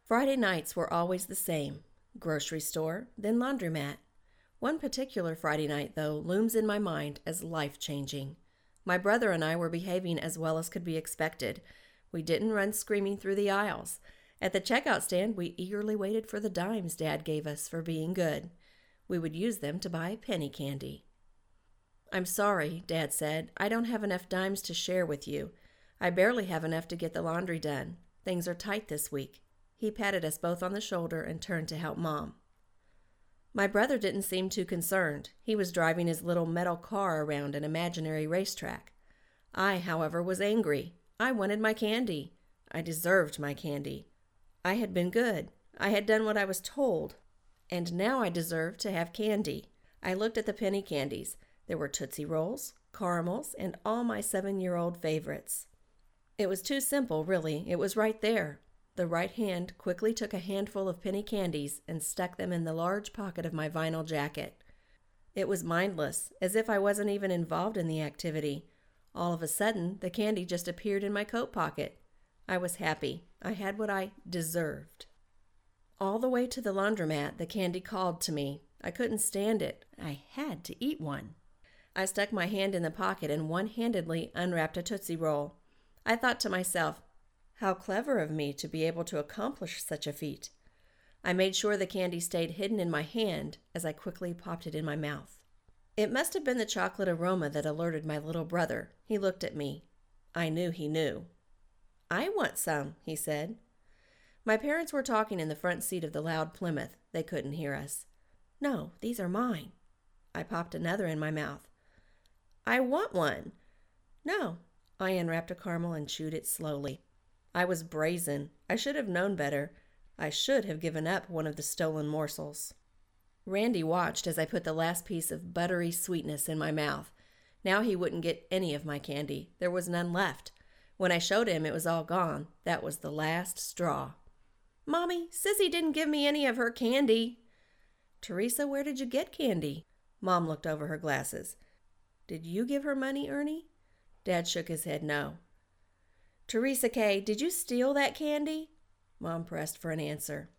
Friday nights were always the same: grocery store, then laundromat. One particular Friday night, though, looms in my mind as life-changing. My brother and I were behaving as well as could be expected. We didn't run screaming through the aisles. At the checkout stand, we eagerly waited for the dimes Dad gave us for being good. We would use them to buy penny candy. "I'm sorry," Dad said. "I don't have enough dimes to share with you. I barely have enough to get the laundry done. Things are tight this week." He patted us both on the shoulder and turned to help Mom. My brother didn't seem too concerned. He was driving his little metal car around an imaginary racetrack. I, however, was angry. I wanted my candy. I deserved my candy. I had been good. I had done what I was told. And now I deserved to have candy. I looked at the penny candies. There were Tootsie Rolls, caramels, and all my 7-year-old favorites. It was too simple, really. It was right there. The right hand quickly took a handful of penny candies and stuck them in the large pocket of my vinyl jacket. It was mindless, as if I wasn't even involved in the activity. All of a sudden, the candy just appeared in my coat pocket. I was happy. I had what I deserved. All the way to the laundromat, the candy called to me. I couldn't stand it. I had to eat one. I stuck my hand in the pocket and one-handedly unwrapped a Tootsie Roll. I thought to myself, how clever of me to be able to accomplish such a feat. I made sure the candy stayed hidden in my hand as I quickly popped it in my mouth. It must have been the chocolate aroma that alerted my little brother. He looked at me. I knew he knew. "I want some," he said. My parents were talking in the front seat of the loud Plymouth. They couldn't hear us. "No, these are mine." I popped another in my mouth. "I want one." "No." I unwrapped a caramel and chewed it slowly. I was brazen. I should have known better. I should have given up one of the stolen morsels. Randy watched as I put the last piece of buttery sweetness in my mouth. Now he wouldn't get any of my candy. There was none left. When I showed him it was all gone, that was the last straw. "Mommy, Sissy didn't give me any of her candy." "Teresa, where did you get candy?" Mom looked over her glasses. "Did you give her money, Ernie?" Dad shook his head no. "Teresa K., did you steal that candy?" Mom pressed for an answer.